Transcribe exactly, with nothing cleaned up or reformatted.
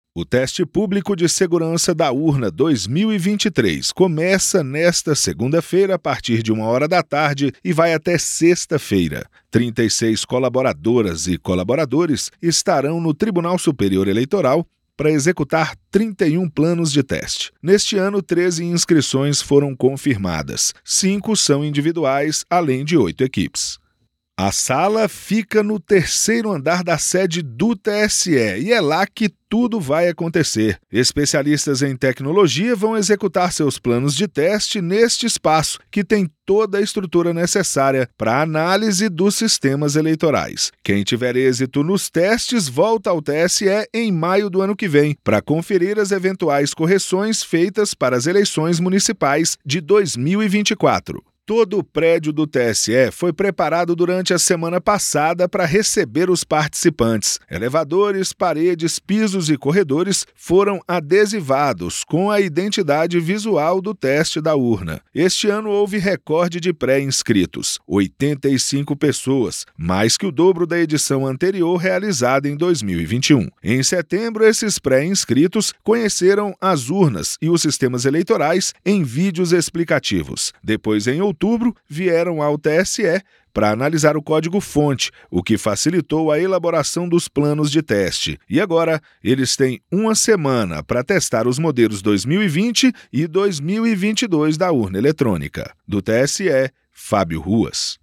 O teste público de segurança da urna dois mil e vinte e três começa nesta segunda-feira a partir de uma hora da tarde e vai até sexta-feira. trinta e seis colaboradoras e colaboradores estarão no Tribunal Superior Eleitoral para executar trinta e um planos de teste. Neste ano, treze inscrições foram confirmadas. Cinco são individuais, além de oito equipes. A sala fica no terceiro andar da sede do T S E e é lá que tudo vai acontecer. Especialistas em tecnologia vão executar seus planos de teste neste espaço, que tem toda a estrutura necessária para a análise dos sistemas eleitorais. Quem tiver êxito nos testes volta ao T S E em maio do ano que vem, para conferir as eventuais correções feitas para as eleições municipais de dois mil e vinte e quatro. Todo o prédio do T S E foi preparado durante a semana passada para receber os participantes. Elevadores, paredes, pisos e corredores foram adesivados com a identidade visual do teste da urna. Este ano houve recorde de pré-inscritos, oitenta e cinco pessoas, mais que o dobro da edição anterior realizada em dois mil e vinte e um. Em setembro, esses pré-inscritos conheceram as urnas e os sistemas eleitorais em vídeos explicativos. Depois, em outubro, outubro, vieram ao T S E para analisar o código-fonte, o que facilitou a elaboração dos planos de teste. E agora, eles têm uma semana para testar os modelos dois mil e vinte e dois mil e vinte e dois da urna eletrônica. Do T S E, Fábio Ruas.